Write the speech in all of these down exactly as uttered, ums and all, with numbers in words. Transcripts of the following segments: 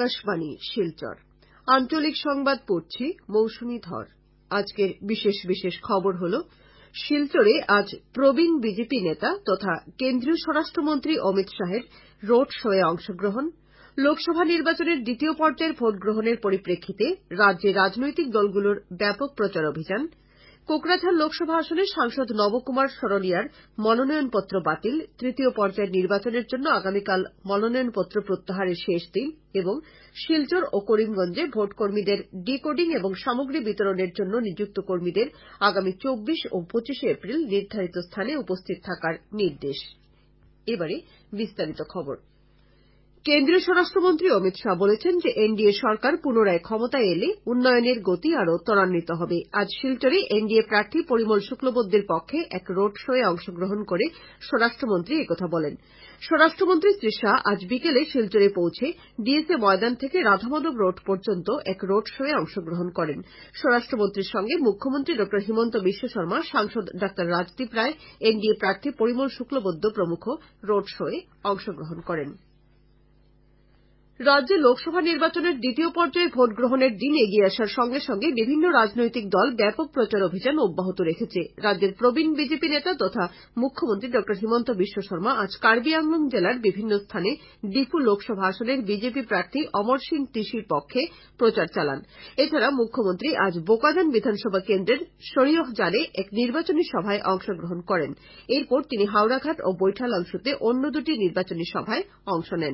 আকাশবাণী শিলচর আঞ্চলিক সংবাদ পড়ছি মৌসুমী ধর। আজকের বিশেষ বিশেষ খবর হল শিলচরে আজ প্রবীণ বিজেপি নেতা তথা কেন্দ্রীয় স্বরাষ্ট্রমন্ত্রী অমিত শাহের রোড শোয়ে অংশগ্রহণ, লোকসভা নির্বাচনের দ্বিতীয় পর্যায়ের ভোট গ্রহণের পরিপ্রেক্ষিতে রাজ্যে রাজনৈতিক দলগুলোর ব্যাপক প্রচার অভিযান, কোকরাঝাড় লোকসভা আসনের সাংসদ নবকুমার সরনিয়ার মনোনয়নপত্র বাতিল, তৃতীয় পর্যায়ের নির্বাচনের জন্য আগামীকাল মনোনয়নপত্র প্রত্যাহারের শেষ দিন এবং শিলচর ও করিমগঞ্জে ভোটকর্মীদের ডিকোডিং এবং সামগ্রী বিতরণের জন্য নিযুক্ত কর্মীদের আগামী চব্বিশ ও পঁচিশে এপ্রিল নির্ধারিত স্থানে উপস্থিত থাকার নির্দেশ। এবারে বিস্তারিত খবর। কেন্দ্রীয় স্বরাষ্ট্রমন্ত্রী অমিত শাহ বলেছেন যে এনডিএ সরকার পুনরায় ক্ষমতায় এলে উন্নয়নের গতি আরও ত্বরান্বিত হবে। আজ শিলচরে এনডিএ প্রার্থী পরিমল শুক্লবৈদ্যের পক্ষে এক রোড শোয়ে অংশগ্রহণ করে স্বরাষ্ট্রমন্ত্রী একথা বলেন। স্বরাষ্ট্রমন্ত্রী শ্রী শাহ আজ বিকেলে শিলচরে পৌঁছে ডিএসএ ময়দান থেকে রাধামাধব রোড পর্যন্ত এক রোড শোয়ে অংশগ্রহণ করেন। স্বরাষ্ট্রমন্ত্রীর সঙ্গে মুখ্যমন্ত্রী ড হিমন্ত বিশ্ব শর্মা, সাংসদ ডা রাজদীপ রায়, এনডিএ প্রার্থী পরিমল শুক্লবৈদ্য প্রমুখ রোড শোয়ে অংশগ্রহণ করেন। রাজ্যে লোকসভা নির্বাচনের দ্বিতীয় পর্যায়ে ভোট গ্রহণের দিন এগিয়ে আসার সঙ্গে সঙ্গে বিভিন্ন রাজনৈতিক দল ব্যাপক প্রচার অভিযান অব্যাহত রেখেছে। রাজ্যের প্রবীণ বিজেপি নেতা তথা মুখ্যমন্ত্রী ড হিমন্ত বিশ্ব শর্মা আজ কার্বি আংলং জেলার বিভিন্ন স্থানে ডিফু লোকসভা আসনের বিজেপি প্রার্থী অমর সিং টিসির পক্ষে প্রচার চালান। এছাড়া মুখ্যমন্ত্রী আজ বোকাজান বিধানসভা কেন্দ্রের শরীয়হজারে এক নির্বাচনী সভায় অংশগ্রহণ করেন। এরপর তিনি হাওড়াঘাট ও বৈঠালাংশুতে অন্য দুটি নির্বাচনী সভায় অংশ নেন।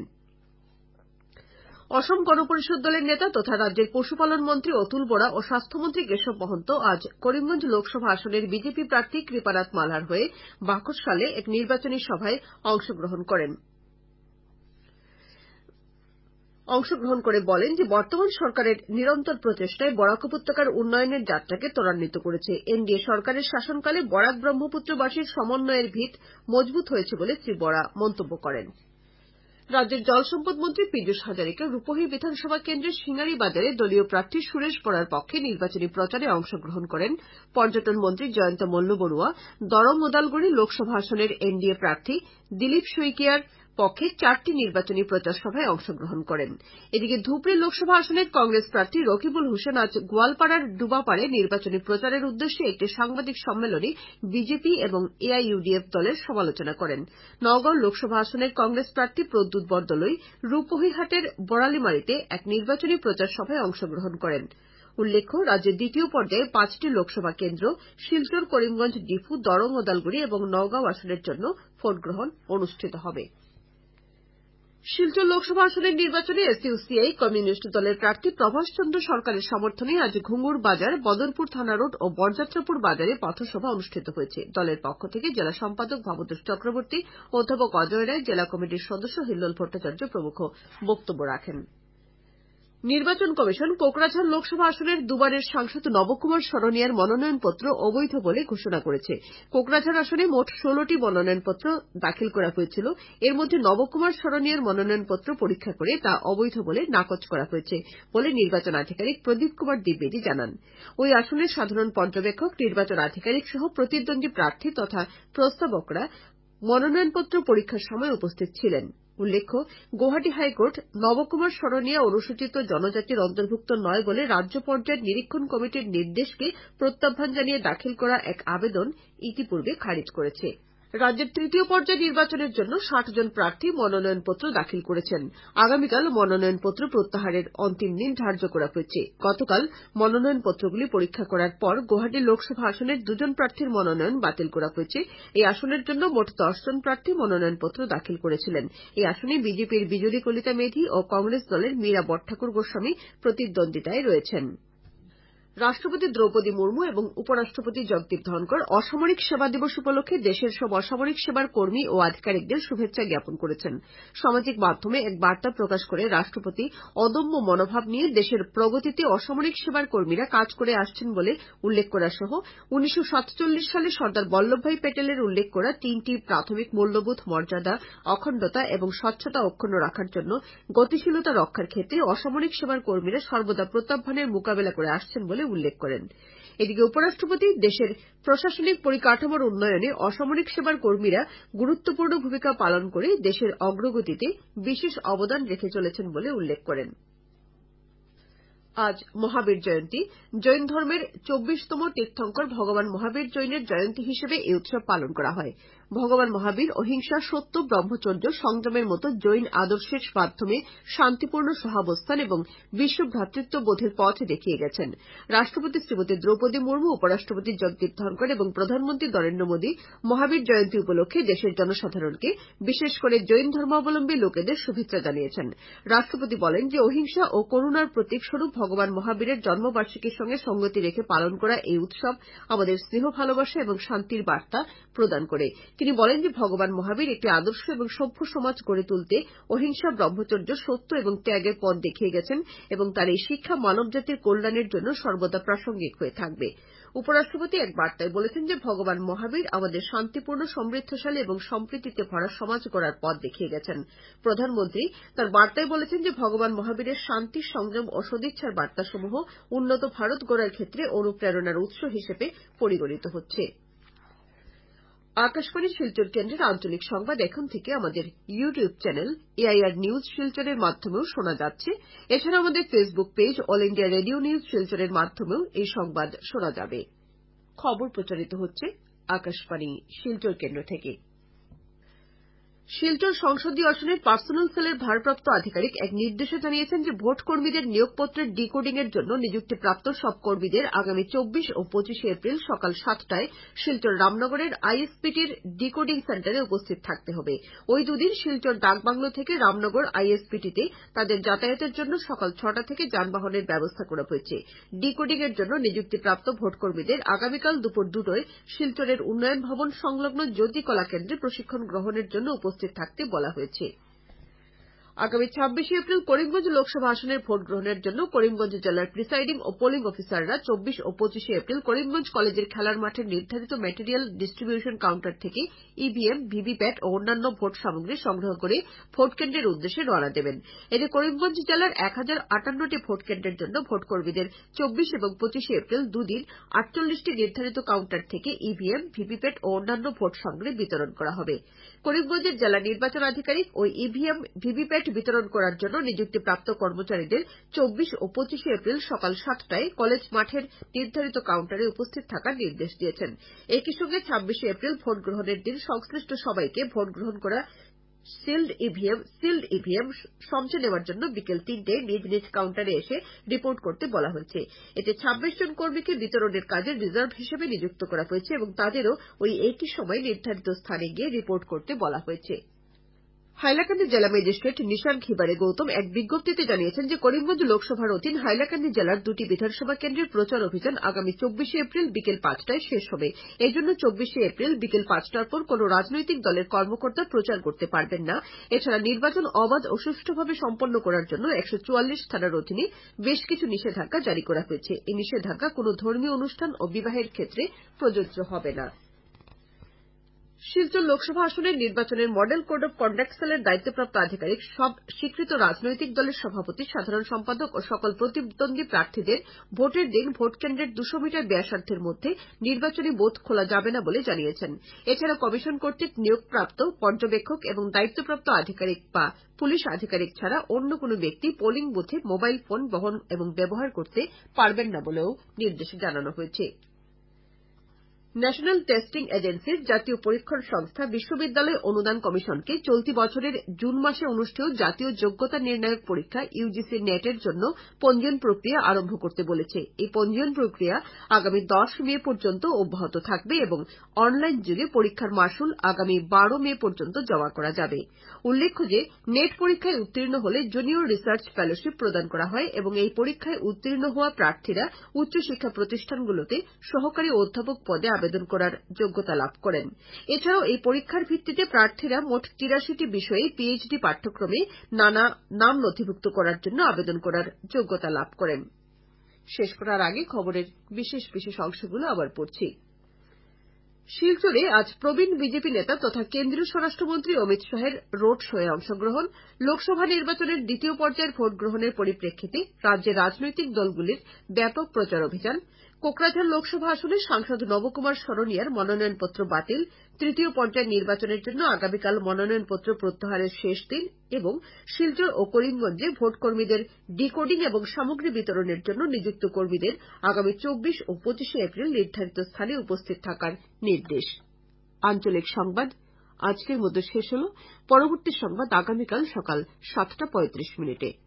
অসম গণ পরিষদ দলের নেতা তথা রাজ্যের পশুপালন মন্ত্রী অতুল বোরা ও স্বাস্থ্যমন্ত্রী কেশব মহন্ত আজ করিমগঞ্জ লোকসভা আসনের বিজেপি প্রার্থী কৃপানাথ মালার হয়ে বাকশালে এক নির্বাচনী সভায় অংশগ্রহণ করেন। অংশগ্রহণ করে বলেন যে বর্তমান সরকারের নিরন্তর প্রচেষ্টায় বরাক উপত্যকার উন্নয়নের যাত্রাকে ত্বরান্বিত করেছে। এনডিএ সরকারের শাসনকালে বরাক ব্রহ্মপুত্রবাসীর সমন্বয়ের ভিত মজবুত হয়েছে বলে শ্রী বোরা মন্তব্য করেন। রাজ্যের জলসম্পদ মন্ত্রী পীযূষ হাজারিকা রূপহী বিধানসভা কেন্দ্রের সিঙ্গারি বাজারে দলীয় প্রার্থী সুরেশ বরার পক্ষে নির্বাচনী প্রচারে অংশগ্রহণ করেন। পর্যটন মন্ত্রী জয়ন্ত মল্ল বড়ুয়া দরং ওদালগুড়ি লোকসভা আসনের এনডিএ প্রার্থী দিলীপ শইকিয়ার পক্ষে চারটি নির্বাচনী প্রচার সভায় অংশগ্রহণ করেন। এদিকে ধুবড়ী লোকসভা আসনের কংগ্রেস প্রার্থী রকিবুল হোসেন আজ গোয়ালপাড়ার ডুবাপাড়ে নির্বাচনী প্রচারের উদ্দেশ্যে একটি সাংবাদিক সম্মেলনে বিজেপি এবং এআইইউডিএফ দলের সমালোচনা করেন। নওগাঁ লোকসভা আসনের কংগ্রেস প্রার্থী প্রদ্যুৎ বরদলৈ রূপহীহাটের বড়ালিমারিতে এক নির্বাচনী প্রচার সভায় অংশগ্রহণ করেন। উল্লেখ্য, রাজ্যের দ্বিতীয় পর্যায়ে পাঁচটি লোকসভা কেন্দ্র শিলচর, করিমগঞ্জ, ডিফু, দরং, ওদালগুড়ি এবং নওগাঁ আসনের জন্য ভোটগ্রহণ অনুষ্ঠিত হবে। শিলচর লোকসভা আসনের নির্বাচনে এসইউসিআই কমিউনিস্ট দলের প্রার্থী প্রভাষ চন্দ্র সরকারের সমর্থনে আজ ঘুঙুর বাজার, বদরপুর থানা রোড ও বরযাত্রাপুর বাজারে পথসভা অনুষ্ঠিত হয়েছে। দলের পক্ষ থেকে জেলা সম্পাদক ভবতোষ চক্রবর্তী, অধ্যাপক অজয় রায়, জেলা কমিটির সদস্য হিল্লোল ভট্টাচার্য প্রমুখ বক্তব্য রাখেন। নির্বাচন কমিশন কোকরাঝাড় লোকসভা আসনের দুবারের সাংসদ নবকুমার সরনিয়ার মনোনয়নপত্র অবৈধ বলে ঘোষণা করেছে। কোকরাঝাড় আসনে মোট ষোলটি মনোনয়নপত্র দাখিল করা হয়েছিল। এর মধ্যে নবকুমার সরনিয়ার মনোনয়নপত্র পরীক্ষা করে তা অবৈধ বলে নাকচ করা হয়েছে বলে নির্বাচন আধিকারিক প্রদীপ কুমার দ্বিবেদী জানান। ওই আসনের সাধারণ পর্যবেক্ষক, নির্বাচন আধিকারিক সহ প্রতিদ্বন্দ্বী প্রার্থী তথা প্রস্তাবকরা মনোনয়নপত্র পরীক্ষার সময় উপস্থিত ছিলেন। উল্লেখ্য, গৌহাটি হাইকোর্ট নবকুমার সরনিয়া অনুসূচিত জনজাতির অন্তর্ভুক্ত নয় বলে রাজ্য পর্যায়ের নিরীক্ষণ কমিটির নির্দেশকে প্রত্যাখ্যান জানিয়ে দাখিল করা এক আবেদন ইতিপূর্বে খারিজ করেছে। রাজ্যের তৃতীয় পর্যায় নির্বাচনের জন্য ষাট জন প্রার্থী মনোনয়নপত্র দাখিল করেছেন। আগামীকাল মনোনয়নপত্র প্রত্যাহারের অন্তিম দিন ধার্য করা হয়েছে। গতকাল মনোনয়নপত্রগুলি পরীক্ষা করার পর গৌহাটি লোকসভা আসনের দুজন প্রার্থীর মনোনয়ন বাতিল করা হয়েছে। এই আসনের জন্য মোট দশ জন প্রার্থী মনোনয়নপত্র দাখিল করেছিলেন। এই আসনে বিজেপির বিজলী কলিতা মেধি ও কংগ্রেস দলের মীরা বটঠাকুর গোস্বামী প্রতিদ্বন্দ্বিতায় রয়েছেন। রাষ্ট্রপতি দ্রৌপদী মুর্মু এবং উপরাষ্ট্রপতি জগদীপ ধনকর অসামরিক সেবা দিবস উপলক্ষে দেশের সব অসামরিক সেবার কর্মী ও আধিকারিকদের শুভেচ্ছা জ্ঞাপন করেছেন। সামাজিক মাধ্যমে এক বার্তা প্রকাশ করে রাষ্ট্রপতি অদম্য মনোভাব নিয়ে দেশের প্রগতিতে অসামরিক সেবার কর্মীরা কাজ করে আসছেন বলে উল্লেখ করা সহ উনিশশো সাতচল্লিশ সালে সর্দার বল্লভভাই প্যাটেলের উল্লেখ করা তিনটি প্রাথমিক মূল্যবোধ মর্যাদা, অখণ্ডতা এবং স্বচ্ছতা অক্ষুণ্ণ রাখার জন্য গতিশীলতা রক্ষার ক্ষেত্রে অসামরিক সেবার কর্মীরা সর্বদা প্রত্যাহ্বানের মোকাবেলা করে আসছেন বলে উল্লেখ করেন। এদিকে উপরাষ্ট্রপতি দেশের প্রশাসনিক পরিকাঠামোর উন্নয়নে অসামরিক সেবার কর্মীরা গুরুত্বপূর্ণ ভূমিকা পালন করে দেশের অগ্রগতিতে বিশেষ অবদান রেখে চলেছেন বলে উল্লেখ করেন। আজ মহাবীর জয়ন্তী। জৈন ধর্মের চব্বিশতম তীর্থঙ্কর ভগবান মহাবীর জৈনের জয়ন্তী হিসেবে এই উৎসব পালন করা হয়। ভগবান মহাবীর অহিংসা, সত্য, ব্রহ্মচর্য, সংযমের মতো জৈন আদর্শের মাধ্যমে শান্তিপূর্ণ সহাবস্থান এবং বিশ্ব ভ্রাতৃত্ববোধের পথ দেখিয়ে গেছেন। রাষ্ট্রপতি শ্রীমতী দ্রৌপদী মুর্মু, উপরাষ্ট্রপতি জগদীপ ধনখড় এবং প্রধানমন্ত্রী নরেন্দ্র মোদী মহাবীর জয়ন্তী উপলক্ষে দেশের জনসাধারণকে, বিশেষ করে জৈন ধর্মাবলম্বী লোকেদের শুভেচ্ছা জানিয়েছেন। রাষ্ট্রপতি বলেন যে অহিংসা ও করুণার প্রতীকস্বরূপ ভগবান মহাবীরের জন্মবার্ষিকীর সঙ্গে সঙ্গতি রেখে পালন করা এই উৎসব আমাদের স্নেহ, ভালোবাসা এবং শান্তির বার্তা প্রদান করে। তিনি বলেন যে ভগবান মহাবীর একটি আদর্শ এবং সভ্য সমাজ গড়ে তুলতে অহিংসা, ব্রহ্মচর্য, সত্য এবং ত্যাগের পথ দেখিয়ে গেছেন এবং তার এই শিক্ষা মানবজাতির কল্যাণের জন্য সর্বদা প্রাসঙ্গিক হয়ে থাকবে। উপরাষ্ট্রপতি এক বার্তায় বলেছেন যে ভগবান মহাবীর আমাদের শান্তিপূর্ণ, সমৃদ্ধশালী এবং সম্প্রীতিতে ভরা সমাজ গড়ার পথ দেখিয়ে গেছেন। প্রধানমন্ত্রী তার বার্তায় বলেছেন যে ভগবান মহাবীরের শান্তি, সংযম ও সদিচ্ছার বার্তাসমূহ উন্নত ভারত গড়ার ক্ষেত্রে অনুপ্রেরণার উৎস হিসেবে পরিগণিত হচ্ছে। আকাশবাণী শিলচর কেন্দ্রের আঞ্চলিক সংবাদ এখন থেকে আমাদের ইউটিউব চ্যানেল এআইআর নিউজ শিলচরের মাধ্যমেও শোনা যাচ্ছে। এছাড়া আমাদের Facebook page All India Radio News শিলচরের মাধ্যমেও এই সংবাদ শোনা যাবে। খবর প্রচারিত হচ্ছে আকাশবাণী শিলচর কেন্দ্র থেকে। শিলচর সংসদীয় আসনের পার্সোনাল সেলের ভারপ্রাপ্ত আধিকারিক এক নির্দেশে জানিয়েছেন যে ভোট কর্মীদের নিয়োগপত্রের ডিকোডিং এর জন্য নিযুক্তিপ্রাপ্ত সব কর্মীদের আগামী চব্বিশ ও পঁচিশে এপ্রিল সকাল সাতটায় শিলচর রামনগরের আইএসপিটির ডিকোডিং সেন্টারে উপস্থিত থাকতে হবে। ওই দুদিন শিলচর ডাকবাংলো থেকে রামনগর আইএসপিটিতে তাদের যাতায়াতের জন্য সকাল ছটা থেকে যানবাহনের ব্যবস্থা করা হয়েছে। ডিকোডিং এর জন্য নিযুক্তিপ্রাপ্ত ভোটকর্মীদের আগামীকাল দুপুর দুটোয় শিলচরের উন্নয়ন ভবন সংলগ্ন জ্যোতি কলা কেন্দ্রে প্রশিক্ষণ গ্রহণের জন্য উপস্থিত থাকতে বলা হয়েছে। আগামী ছাব্বিশে এপ্রিল করিমগঞ্জ লোকসভা আসনের ভোট গ্রহণের জন্য করিমগঞ্জ জেলার প্রিসাইডিং ও পোলিং অফিসাররা চব্বিশ ও পঁচিশে এপ্রিল করিমগঞ্জ কলেজের খেলার মাঠের নির্ধারিত ম্যাটেরিয়াল ডিস্ট্রিবিউশন কাউন্টার থেকে ইভিএম, ভিভিপ্যাট ও অন্যান্য ভোট সামগ্রী সংগ্রহ করে ভোট কেন্দ্রের উদ্দেশ্যে রওনা দেবেন। এতে করিমগঞ্জ জেলার এক হাজার আটান্নটি ভোট কেন্দ্রের জন্য ভোটকর্মীদের চব্বিশ এবং পঁচিশে এপ্রিল দুদিন আটচল্লিশটি নির্ধারিত কাউন্টার থেকে ইভিএম, ভিভিপ্যাট ও অন্যান্য ভোট সামগ্রী বিতরণ করা হবে। করিমগঞ্জের জেলা নির্বাচন আধিকারিক ওই ইভিএম, ভিভিপ্যাট বিতরণ করার জন্য নিযুক্তিপ্রাপ্ত কর্মচারীদের চব্বিশ ও পঁচিশে এপ্রিল সকাল সাতটায় কলেজ মাঠের নির্ধারিত কাউন্টারে উপস্থিত থাকার নির্দেশ দিয়েছেন। একই সঙ্গে ছাব্বিশে এপ্রিল ভোট গ্রহণের দিন সংশ্লিষ্ট সবাইকে ভোট গ্রহণ করা সিল্ড ইভিএম সিল্ড ইভিএম সমঝে নেওয়ার জন্য বিকেল তিনটে নিজ নিজ কাউন্টারে এসে রিপোর্ট করতে বলা হয়েছে। এতে ছাব্বিশ জন কর্মীকে বিতরণের কাজে রিজার্ভ হিসেবে নিযুক্ত করা হয়েছে এবং তাদেরও ওই একই সময় নির্ধারিত স্থানে গিয়ে রিপোর্ট করতে বলা হয়েছে। হাইলাকান্দি জেলা ম্যাজিস্ট্রেট নিশান খিবারে গৌতম এক বিজ্ঞপ্তিতে জানিয়েছেন যে করিমগঞ্জ লোকসভার অধীন হাইলাকান্দি জেলার দুটি বিধানসভা কেন্দ্রের প্রচার অভিযান আগামী চব্বিশে এপ্রিল বিকেল পাঁচটায় শেষ হবে। এজন্য চব্বিশে এপ্রিল বিকেল পাঁচটার পর কোন রাজনৈতিক দলের কর্মকর্তা প্রচার করতে পারবেন না। এছাড়া নির্বাচন অবাধ ও সুষ্ঠুভাবে সম্পন্ন করার জন্য একশো চুয়াল্লিশ ধারার অধীনে বেশ কিছু নিষেধাজ্ঞা জারি করা হয়েছে। এই নিষেধাজ্ঞা কোন ধর্মীয় অনুষ্ঠান ও বিবাহের ক্ষেত্রে প্রযোজ্য হবে না। শিলচর লোকসভা আসনের নির্বাচনের মডেল কোড অব কন্ডাক্ট সেলের দায়িত্বপ্রাপ্ত আধিকারিক সব স্বীকৃত রাজনৈতিক দলের সভাপতি, সাধারণ সম্পাদক ও সকল প্রতিদ্বন্দ্বী প্রার্থীদের ভোটের দিন ভোট কেন্দ্রের দুশো মিটার ব্যাসার্ধের মধ্যে নির্বাচনী বুথ খোলা যাবে না বলে জানিয়েছেন। এছাড়া কমিশন কর্তৃক নিয়োগপ্রাপ্ত পর্যবেক্ষক এবং দায়িত্বপ্রাপ্ত আধিকারিক বা পুলিশ আধিকারিক ছাড়া অন্য কোন ব্যক্তি পোলিং বুথে মোবাইল ফোন বহন এবং ব্যবহার করতে পারবেন না বলেও নির্দেশে জানানো হয়েছে। ন্যাশনাল টেস্টিং এজেন্সির জাতীয় পরীক্ষণ সংস্থা বিশ্ববিদ্যালয় অনুদান কমিশনকে চলতি বছরের জুন মাসে অনুষ্ঠেয় জাতীয় যোগ্যতা নির্ণায়ক পরীক্ষা ইউজিসি নেটের জন্য পঞ্জীয়ন প্রক্রিয়া আরম্ভ করতে বলেছে। এই পঞ্জীয়ন প্রক্রিয়া আগামী দশ মে পর্যন্ত অব্যাহত থাকবে এবং অনলাইন যুগে পরীক্ষার মাশুল আগামী বারো মে পর্যন্ত জমা করা যাবে। উল্লেখ্য যে নেট পরীক্ষায় উত্তীর্ণ হলে জুনিয়র রিসার্চ ফেলোশিপ প্রদান করা হয় এবং এই পরীক্ষায় উত্তীর্ণ হওয়া প্রার্থীরা উচ্চশিক্ষা প্রতিষ্ঠানগুলোতে সহকারী অধ্যাপক পদে আবেদন করার যোগ্যতা লাভ করেন। এছাড়াও এই পরীক্ষার ভিত্তিতে প্রার্থীরা মোট তিরাশিটি বিষয়ে পিএইচডি পাঠ্যক্রমে নানা নাম নথিভুক্ত করার জন্য আবেদন করার যোগ্যতা লাভ করেন। শেষ করার আগে খবরের বিশেষ বিশেষ অংশগুলো আবার পড়ছি। শিলচরে আজ প্রবীণ বিজেপি নেতা তথা কেন্দ্রীয় স্বরাষ্ট্রমন্ত্রী অমিত শাহের রোড শোয়ে অংশগ্রহণ। লোকসভা নির্বাচনের দ্বিতীয় পর্যায়ের ভোট গ্রহণের পরিপ্রেক্ষিতে রাজ্যের রাজনৈতিক দলগুলির ব্যাপক প্রচার অভিযান। কোকরাঝাড় লোকসভা আসনে সাংসদ নবকুমার সরনিয়ার মনোনয়নপত্র বাতিল, তৃতীয় পর্যায়ের নির্বাচনের জন্য আগামীকাল মনোনয়নপত্র প্রত্যাহারের শেষ দিন এবং শিলচর ও করিমগঞ্জে ভোটকর্মীদের ডিকোডিং এবং সামগ্রী বিতরণের জন্য নিযুক্ত কর্মীদের আগামী চব্বিশ ও পঁচিশে এপ্রিল নির্ধারিত স্থানে উপস্থিত থাকার নির্দেশ। আঞ্চলিক সংবাদ আজকের মতো শেষ হল। পরবর্তী সংবাদ আগামীকাল সকাল সাতটা পঁয়ত্রিশ মিনিটে।